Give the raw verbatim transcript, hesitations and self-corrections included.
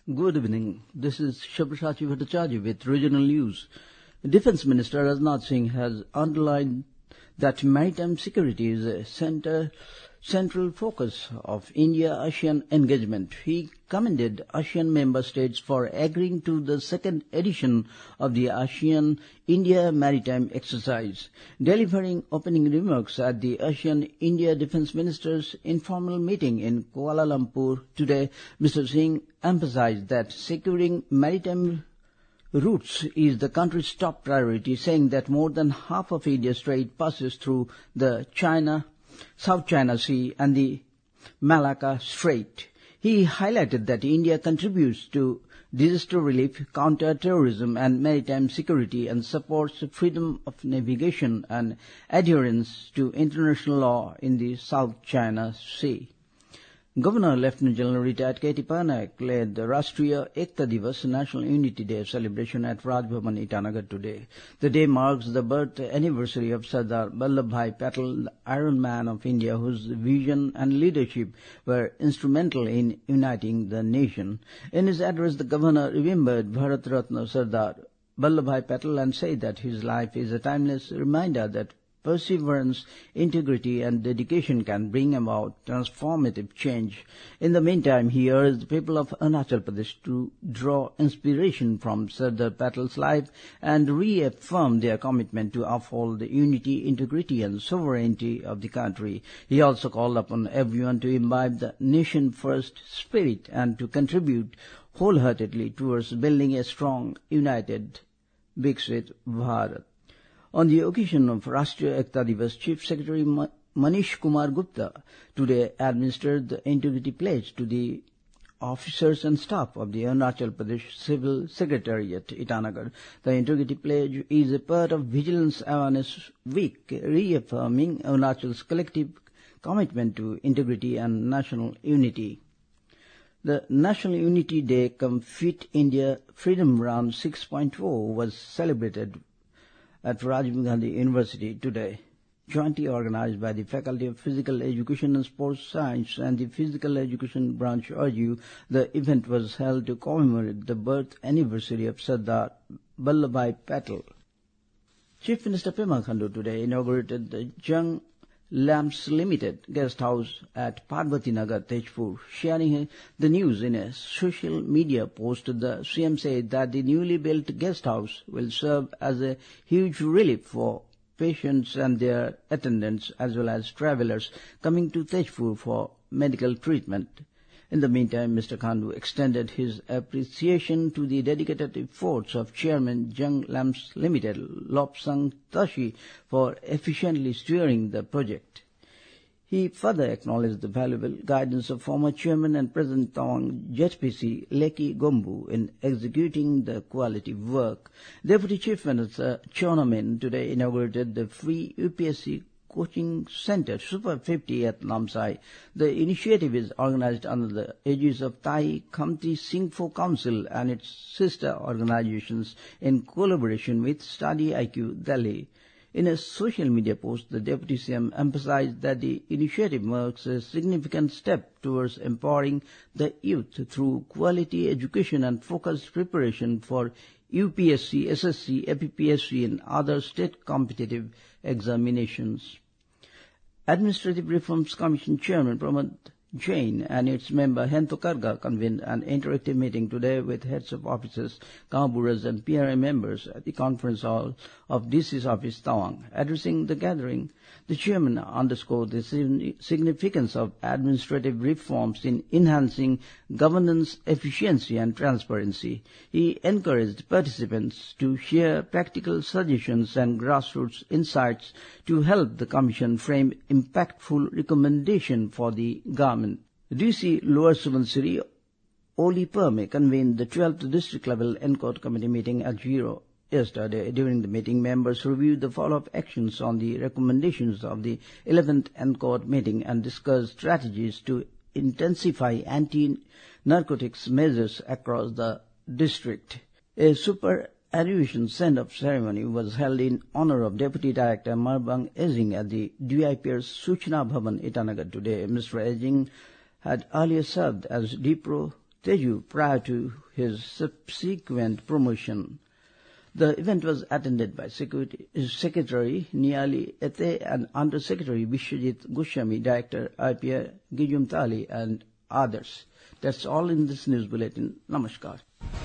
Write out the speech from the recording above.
Good evening. This is Shabrashachi Bhattacharya with regional news. Defense Minister Rajnath Singh has underlined that maritime security is a center, central focus of India-ASEAN engagement. He commended ASEAN member states for agreeing to the second edition of the ASEAN-India Maritime Exercise. Delivering opening remarks at the ASEAN-India Defense Ministers' informal meeting in Kuala Lumpur today, Mister Singh emphasized that securing maritime routes is the country's top priority, saying that more than half of India's trade passes through the China, South China Sea and the Malacca Strait. He highlighted that India contributes to disaster relief, counter-terrorism and maritime security and supports freedom of navigation and adherence to international law in the South China Sea. Governor Lieutenant General retired K T Panak led the Rashtriya Ekta Divas National Unity Day celebration at Raj Bhavan, Itanagar today. The day marks the birth anniversary of Sardar Vallabhbhai Patel, the Iron Man of India, whose vision and leadership were instrumental in uniting the nation. In his address, the governor remembered Bharat Ratna Sardar Vallabhbhai Patel and said that his life is a timeless reminder that perseverance, integrity and dedication can bring about transformative change. In the meantime, he urged the people of Arunachal Pradesh to draw inspiration from Sardar Patel's life and reaffirm their commitment to uphold the unity, integrity and sovereignty of the country. He also called upon everyone to imbibe the nation-first spirit and to contribute wholeheartedly towards building a strong, united, Viksit Bharat. On the occasion of Rashtriya Ekta Divas, Chief Secretary Manish Kumar Gupta today administered the Integrity Pledge to the officers and staff of the Arunachal Pradesh Civil Secretariat, Itanagar. The Integrity Pledge is a part of Vigilance Awareness Week, reaffirming Arunachal's collective commitment to integrity and national unity. The National Unity Day cum Fit India Freedom Run six point oh was celebrated at Rajiv Gandhi University today, jointly organized by the Faculty of Physical Education and Sports Science and the Physical Education Branch R U. The event was held to commemorate the birth anniversary of Sardar Vallabhbhai Patel. Chief Minister Pema Khandu today inaugurated the Jung Lamps Limited guest house at Parvati Nagar, Tejpur. Sharing the news in a social media post, the C M said that the newly built guest house will serve as a huge relief for patients and their attendants as well as travelers coming to Tejpur for medical treatment. In the meantime, Mister Khandu extended his appreciation to the dedicated efforts of Chairman Jung Lamps Limited, Lobsang Tashi, for efficiently steering the project. He further acknowledged the valuable guidance of former Chairman and President Tawang J P C Leki Gombu in executing the quality work. Deputy Chief Minister Chona Min today inaugurated the free U P S C Coaching Center Super fifty at Namsai. The initiative is organized under the aegis of Thai Khamti Singpho Council and its sister organizations in collaboration with Study I Q Delhi. In a social media post, the Deputy C M emphasized that the initiative marks a significant step towards empowering the youth through quality education and focused preparation for U P S C, S S C, A P P S C and other state competitive examinations. Administrative Reforms Commission Chairman Pramod Jain and its member Hento Karga convened an interactive meeting today with heads of offices, Kaburas and P R A members at the conference hall of D C's office Tawang. Addressing the gathering, the chairman underscored the significance of administrative reforms in enhancing governance efficiency and transparency. He encouraged participants to share practical suggestions and grassroots insights to help the Commission frame impactful recommendations for the government. D C Lower Subansiri Oli Perme convened the twelfth district level N C O T committee meeting at Giro yesterday. During the meeting, members reviewed the follow-up actions on the recommendations of the eleventh N C O T meeting and discussed strategies to intensify anti-narcotics measures across the district. A superannuation send-off ceremony was held in honor of Deputy Director Marbang Ezing at the D I P R's Suchna Bhavan, Itanagar today. Mister Ezing had earlier served as D P R O Teju prior to his subsequent promotion. The event was attended by Security, Secretary Niali Ete and Under Secretary Vishwajit Goswami, Director I P A Gijum Tali, and others. That's all in this news bulletin. Namaskar.